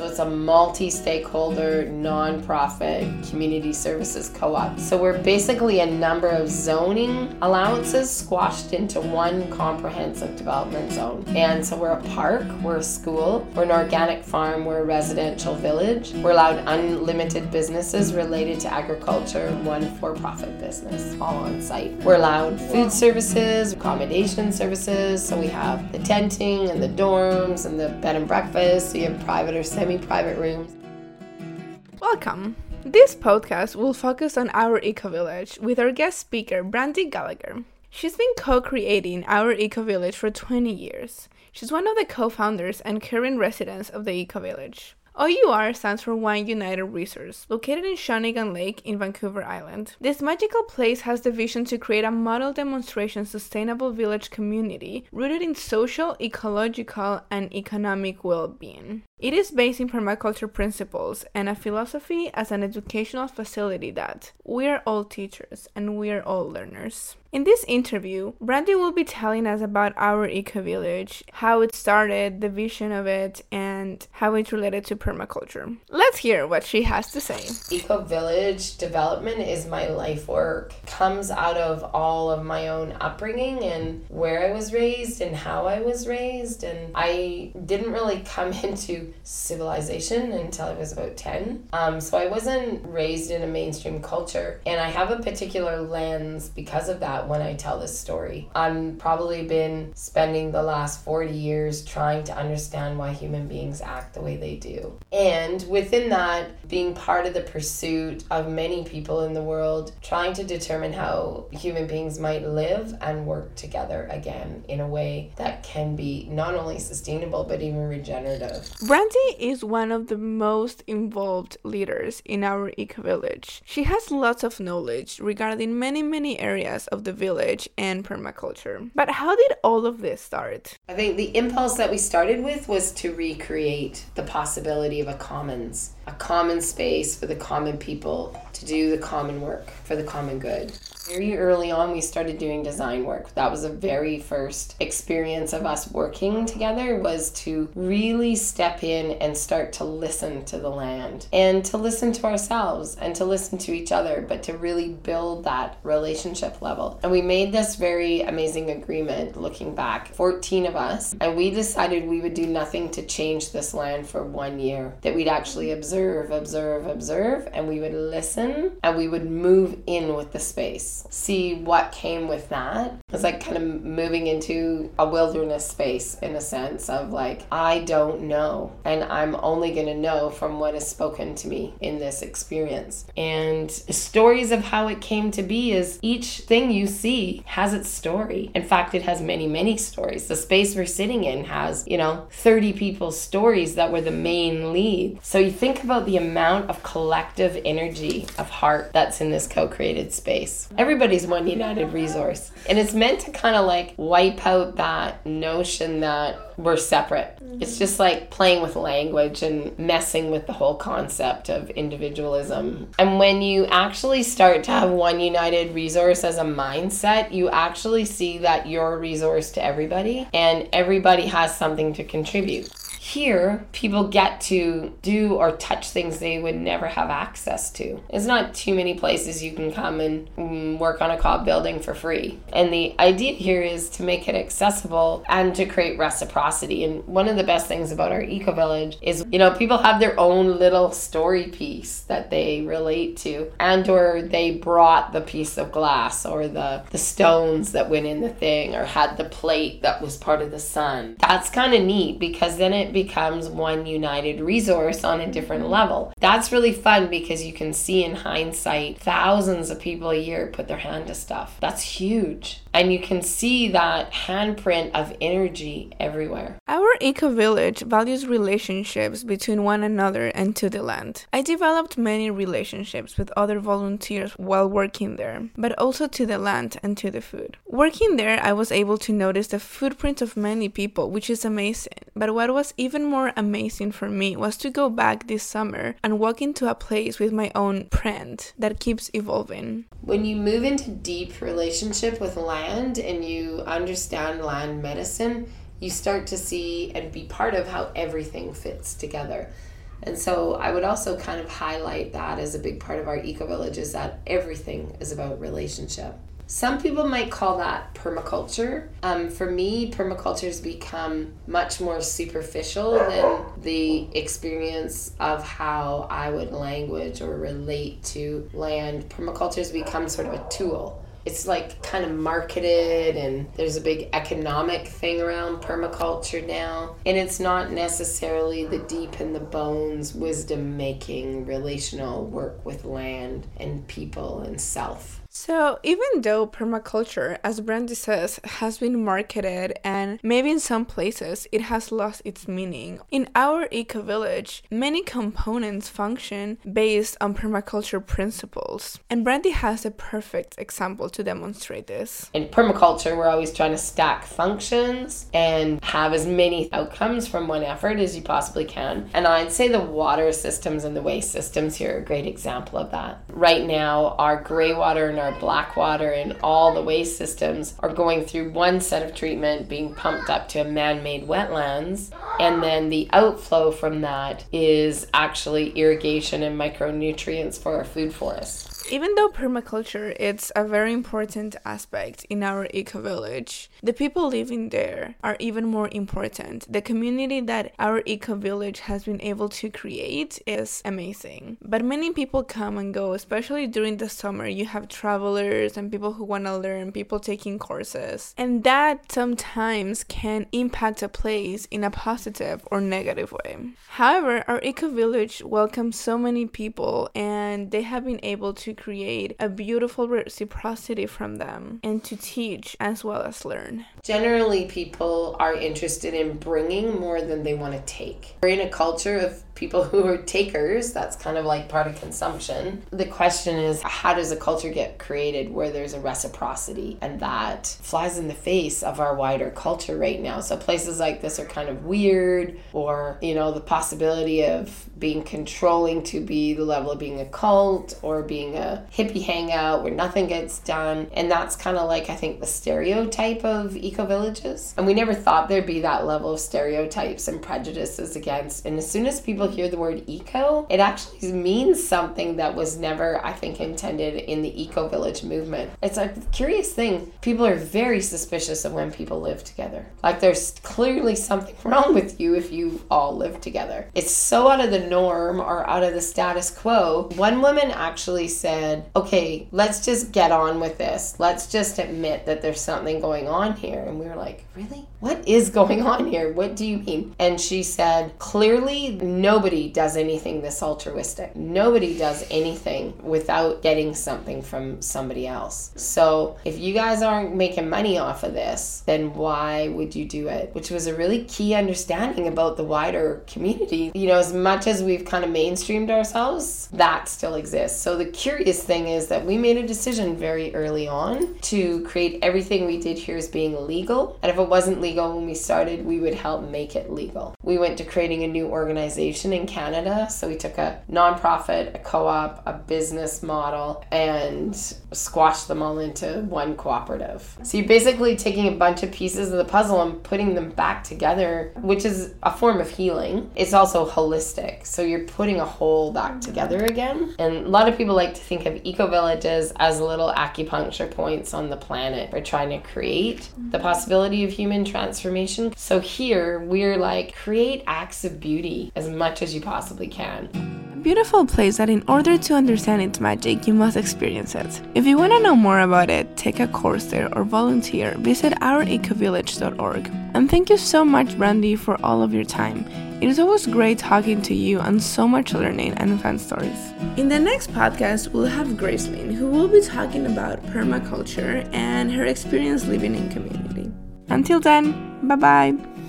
So it's a multi-stakeholder, non-profit community services co-op. So we're basically a number of zoning allowances squashed into one comprehensive development zone. And so we're a park, we're a school, we're an organic farm, we're a residential village. We're allowed unlimited businesses related to agriculture, one for-profit business, all on site. We're allowed food services, accommodation services. So we have the tenting and the dorms and the bed and breakfast. So you have private or semi-private rooms. Welcome. This podcast will focus on Our Eco Village with our guest speaker, Brandy Gallagher. She's been co-creating Our Eco Village for 20 years. She's one of the co-founders and current residents of the Eco Village. OUR stands for One United Resource, located in Shawnigan Lake in Vancouver Island. This magical place has the vision to create a model demonstration sustainable village community rooted in social, ecological, and economic well-being. It is based in permaculture principles and a philosophy as an educational facility that we are all teachers and we are all learners. In this interview, Brandy will be telling us about Our Eco Village, how it started, the vision of it, and how it's related to permaculture. Let's hear what she has to say. Eco Village development is my life work. Comes out of all of my own upbringing and where I was raised and how I was raised. And I didn't really come into civilization until I was about 10. So I wasn't raised in a mainstream culture. And I have a particular lens because of that when I tell this story. I've probably been spending the last 40 years trying to understand why human beings act the way they do. And within that, being part of the pursuit of many people in the world, trying to determine how human beings might live and work together again in a way that can be not only sustainable, but even regenerative. Brandy is one of the most involved leaders in Our Eco Village. She has lots of knowledge regarding many areas of the village and permaculture. But how did all of this start? I think the impulse that we started with was to recreate the possibility of a commons, a common space for the common people to do the common work for the common good. Very early on, we started doing design work. That was the very first experience of us working together, was to really step in and start to listen to the land and to listen to ourselves and to listen to each other, but to really build that relationship level. And we made this very amazing agreement looking back, 14 of us, and we decided we would do nothing to change this land for 1 year, that we'd actually observe, and we would listen and we would move in with the space. See what came with that. It's like kind of moving into a wilderness space in a sense of like, I don't know, and I'm only going to know from what is spoken to me in this experience. And stories of how it came to be is each thing you see has its story. In fact, it has many stories. The space we're sitting in has, 30 people's stories that were the main lead. So you think about the amount of collective energy of heart that's in this co-created space. Everybody's one united resource. And it's meant to kind of like wipe out that notion that we're separate. It's just like playing with language and messing with the whole concept of individualism. And when you actually start to have one united resource as a mindset, you actually see that you're a resource to everybody and everybody has something to contribute. Here, people get to do or touch things they would never have access to. There's not too many places you can come and work on a co-op building for free. And the idea here is to make it accessible and to create reciprocity. And one of the best things about our Eco Village is, people have their own little story piece that they relate to, and or they brought the piece of glass or the stones that went in the thing, or had the plate that was part of the sun. That's kind of neat because then it becomes one united resource on a different level. That's really fun because you can see in hindsight thousands of people a year put their hand to stuff. That's huge. And you can see that handprint of energy everywhere. Our Eco Village values relationships between one another and to the land. I developed many relationships with other volunteers while working there, but also to the land and to the food. Working there, I was able to notice the footprint of many people, which is amazing. But what was even more amazing for me was to go back this summer and walk into a place with my own print that keeps evolving. When you move into deep relationship with land and you understand land medicine, you start to see and be part of how everything fits together. And so I would also kind of highlight that as a big part of our eco-village, is that everything is about relationship. Some people might call that permaculture. For me, permaculture has become much more superficial than the experience of how I would language or relate to land. Permaculture has become sort of a tool. It's like kind of marketed, and there's a big economic thing around permaculture now. And it's not necessarily the deep in the bones, wisdom making, relational work with land and people and self. So even though permaculture, as Brandy says, has been marketed and maybe in some places it has lost its meaning, in our eco-village, many components function based on permaculture principles. And Brandy has a perfect example to demonstrate this. In permaculture, we're always trying to stack functions and have as many outcomes from one effort as you possibly can. And I'd say the water systems and the waste systems here are a great example of that. Right now, our gray water and our black water and all the waste systems are going through one set of treatment, being pumped up to man-made wetlands, and then the outflow from that is actually irrigation and micronutrients for our food forests. Even though permaculture is a very important aspect in our eco-village, the people living there are even more important. The community that our eco-village has been able to create is amazing. But many people come and go, especially during the summer. You have travelers and people who want to learn, people taking courses. And that sometimes can impact a place in a positive or negative way. However, our eco-village welcomes so many people, and they have been able to create a beautiful reciprocity from them and to teach as well as learn. Generally, people are interested in bringing more than they want to take. We're in a culture of people who are takers. That's kind of like part of consumption. The question is, how does a culture get created where there's a reciprocity? And that flies in the face of our wider culture right now. So places like this are kind of weird, or, the possibility of being controlling to be the level of being a cult or being a hippie hangout where nothing gets done. And that's kind of like, I think, the stereotype of eco-villages. And we never thought there'd be that level of stereotypes and prejudices against. And as soon as people hear the word eco, it actually means something that was never, I think, intended in the eco-village movement. It's a curious thing. People are very suspicious of when people live together. Like, there's clearly something wrong with you if you all live together. It's so out of the norm or out of the status quo. One woman actually said, okay, let's just get on with this. Let's just admit that there's something going on here. And we were like, really? What is going on here? What do you mean? And she said, clearly nobody does anything this altruistic. Nobody does anything without getting something from somebody else. So if you guys aren't making money off of this, then why would you do it? Which was a really key understanding about the wider community. As much as we've kind of mainstreamed ourselves, that still exists. So the curious thing is that we made a decision very early on to create everything we did here as being legal. And if it wasn't legal when we started, we would help make it legal. We went to creating a new organization in Canada. So we took a nonprofit, a co-op, a business model, and squashed them all into one cooperative. So you're basically taking a bunch of pieces of the puzzle and putting them back together, which is a form of healing. It's also holistic. So you're putting a whole back together again. And a lot of people like to think of eco-villages as little acupuncture points on the planet. We're trying to create the possibility of human transformation. So here we're like, create acts of beauty as much as you possibly can. A beautiful place that in order to understand its magic, you must experience it. If you want to know more about it, take a course there or volunteer, visit ourecovillage.org. And thank you so much, Brandy, for all of your time. It is always great talking to you and so much learning and fun stories. In the next podcast, we'll have Gracelyn, who will be talking about permaculture and her experience living in community. Until then, bye-bye.